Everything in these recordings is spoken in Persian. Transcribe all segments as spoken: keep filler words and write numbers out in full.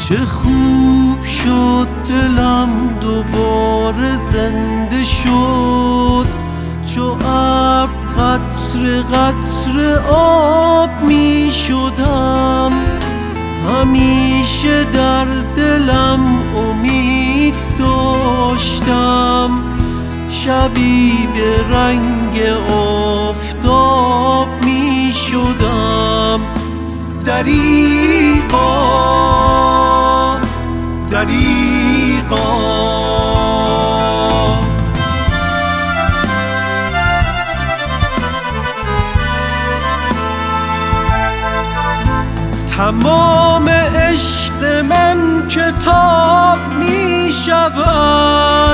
چه خوب شد دلم دوباره زنده شد، چو ابر قطره قطره آب می شدم. همیشه در دلم امید داشتم، شبی به رنگ آفتاب می شدم. دریغا دریغا تمام عشق من کتاب می شود،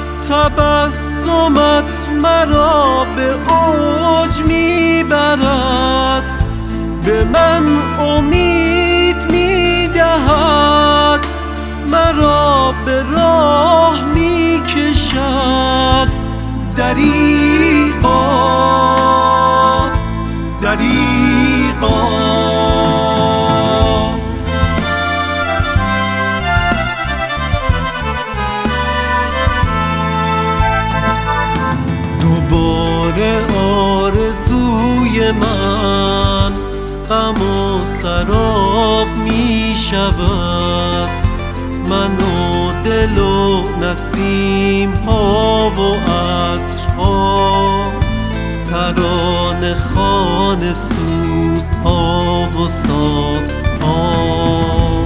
تبسمت مرا به اوج می برد. به من امید می دهد، مرا به راه می کشد. دریغا دریغا دوباره آرزوی من غم و سراب می شود. من و دل و نسیم ها و عطرها، ترانه خوان سوز ها و ساز ها.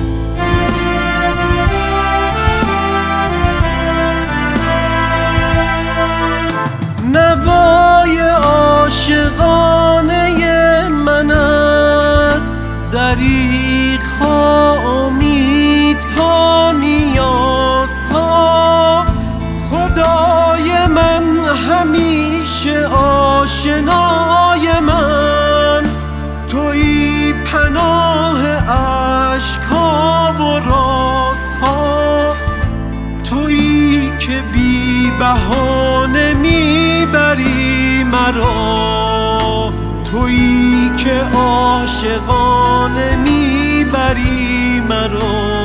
نوای عاشقانه من است، دریغ‌ها، امیدها، نیازها. خدای من همیشه آشنای من، تویی پناه اشک‌ها و رازها. تویی که بی بهانه میبری مرا، تویی که عاشقانه میبری مرا.